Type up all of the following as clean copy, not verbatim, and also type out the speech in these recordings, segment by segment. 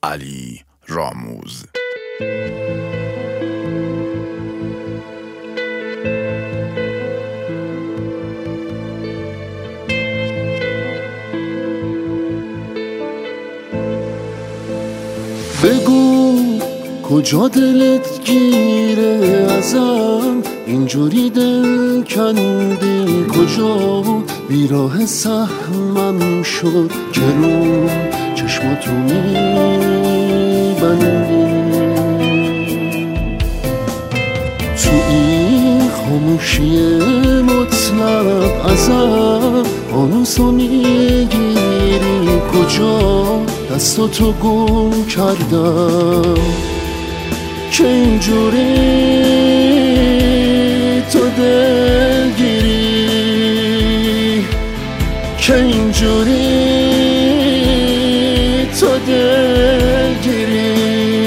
علی راموز. بگو کجا دلت گیره ازم، اینجوری دل کندی کجا، بیراه سهمم شد که رو چشماتو میبندی. تو این خاموشی مطلق ازم آنوسو میگیری کجا، دستاتو گم کردم که اینجوری تو دلگیری، که اینجوری تو دلگیری.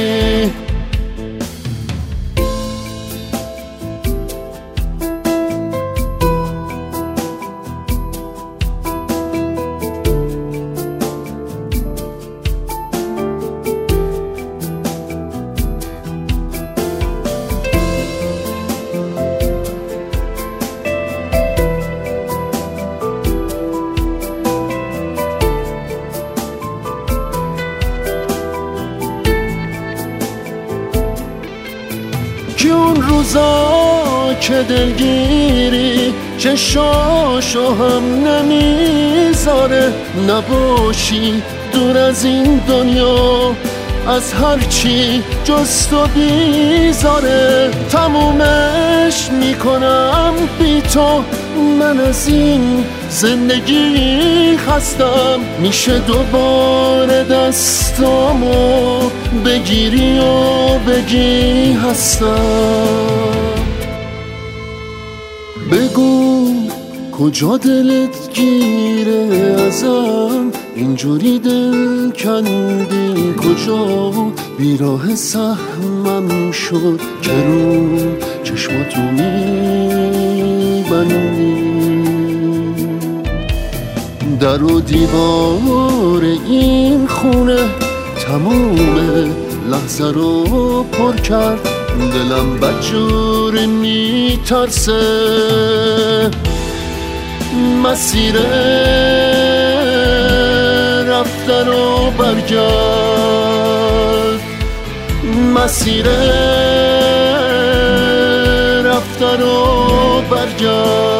که اون روزا که دلگیری چشاشو هم نمیذاره، نباشی دور از این دنیا از هرچی جز تو بیزاره. تمومش میکنم بی تو، من از این زندگی خستم. میشه دوباره دستامو بگیری و بگی هستم. بگو کجا دلت گیره ازم، اینجوری دل کندی کجا، بیراه سهمم شد که رو چشماتو میبندی. در و دیوار این خونه تموم لحظه رو پر کرد، دلم بدجور میترسه. مسیر رفتن و برگرد، مسیر رفتن و برگرد.